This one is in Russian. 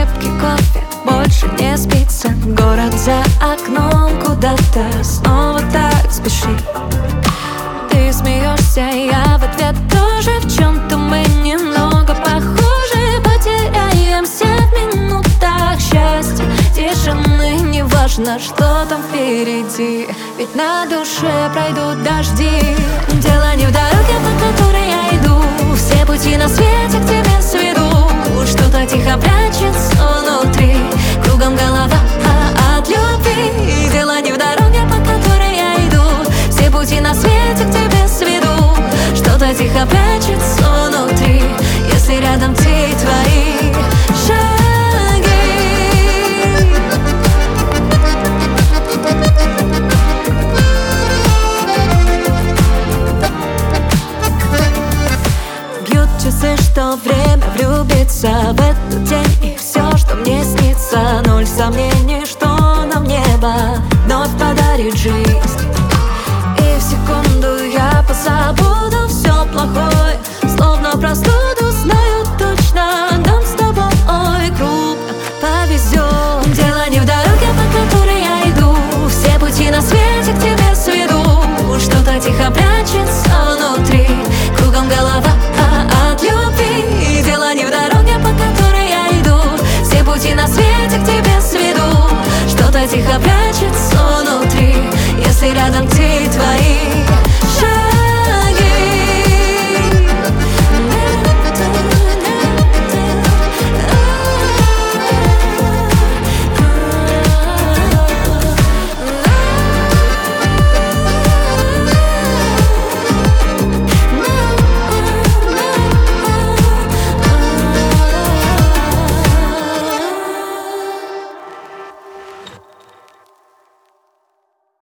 крепкий кофе, больше не спится. Город за окном куда-то снова так спешит. Ты смеешься, я в ответ тоже. В чем-то мы немного похожи. Потеряемся в минутах счастья, тишины. Неважно, что там впереди, ведь на душе пройдут дожди. Дело не в дороге, по которой я иду. Все пути на свете к тебе сведу. Что-то тихо прячется внутри, кругом голова от любви. Дело не в дороге, по которой я иду. Все пути на свете к тебе сведу. Что-то тихо прячется внутри, если рядом ты и твои шаги. Бьют часы, что время влюбиться в этот день. И все, что мне снится, ноль сомнений, что нам небо вновь подарит жизнь. И в секунду я позабуду все плохое, словно простуду, знаю точно, нам с тобой крупно повезет. Дело не в дороге, по которой я иду. Все пути на свете к тебе сведу. Что-то тихо прячется внутри, кругом голова от любви. Дело не в дороге, по которой я иду. Все пути на свете к тебе сведу. Что-то тихо прячется внутри, если рядом ты и твои